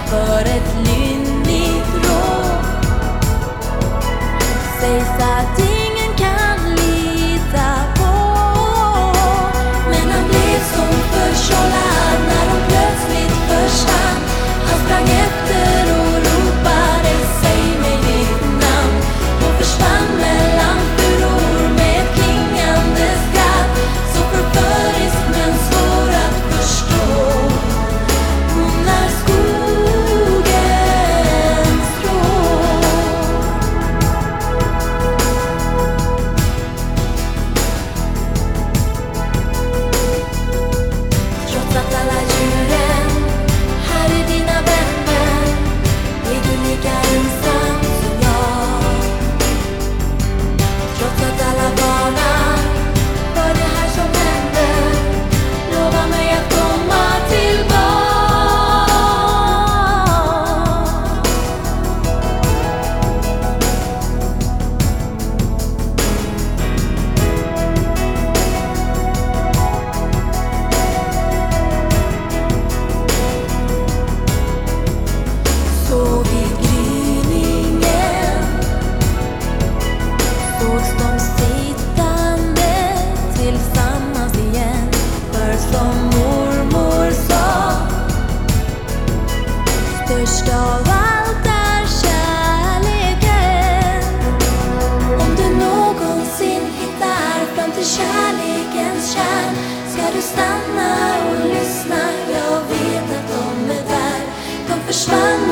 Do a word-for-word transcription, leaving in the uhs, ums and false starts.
för ett lynnigt råd. Sägs att ingen kan lita på, men han blev som förkrossad när hon plötsligt försvann. Han sprang efter och ropade säg mig ditt namn, och försvann mellan furor med ett klingande skratt. Så förförisk men svår att förstå. Hon är skogens råd. Trots att alla djuren här är dina vänner, är du lika ensam som jag. Trots att alla varnar för det här som händer, lova mig att komma tillbaka. Så vid gryningen sågs de sittande tillsammans igen. För som mormor sa, störst av allt är kärleken. Om du någonsin hittar fram till kärlekens kärn, ska du stanna och lyssna. Jag vet att de är där. De försvann